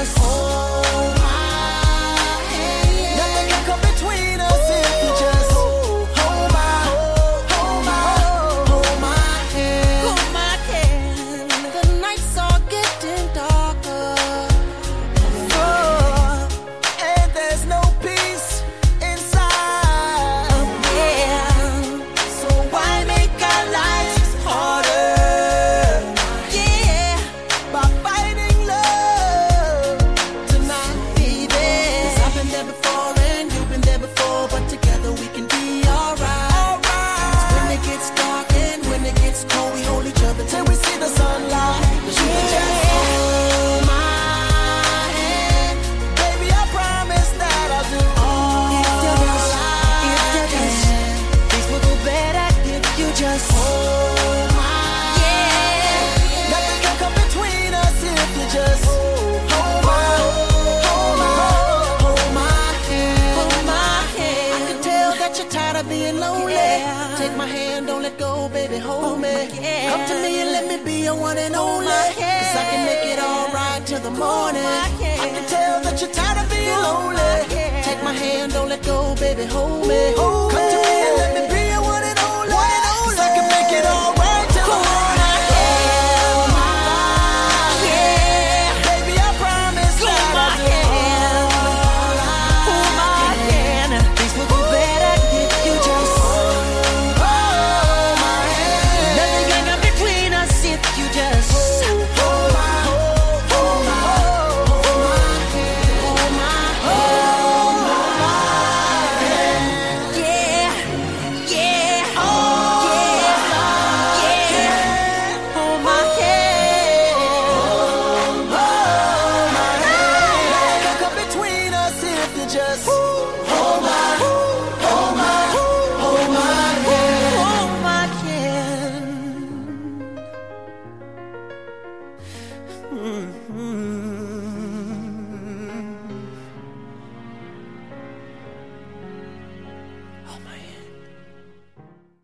just hold my hand. Nothing can come between us if you just hold my hand. Hold my hand. The nights are getting darker. And there's no peace inside. Yeah. So why make our lives harder? Yeah. By fighting love tonight, baby. 'Cause I've been there before and you've been there before, but together we can be alright. 'Cause when it gets dark and when it gets cold, we hold each other till we see the sunlight. 'Cause you can just hold my hand. Baby, I promise that I'll do all I can. Things will go better if you just hold my hand. Nothing can come between us if you just hold my hand. Hold my hand. I can tell that you're tired of being lonely. Take my hand, don't let go, baby, hold me. Come to me and let me be your one and only. 'Cause I can make it all right till the morning. I can tell that you're tired of being lonely. Take my hand, don't let go, baby, hold me. Come to me and let me be your one and only. 'Cause I can make it all right till the morning. Baby, I promise that I'll do all I can. Things will go better if you just hold my hand. Nothing can come between us if you just hold my hand. Hold my hand. Yeah, yeah, oh yeah, yeah. Hold my hand. Hold my hand. Nothing can come between us if you just hold my hand. Hold my hand.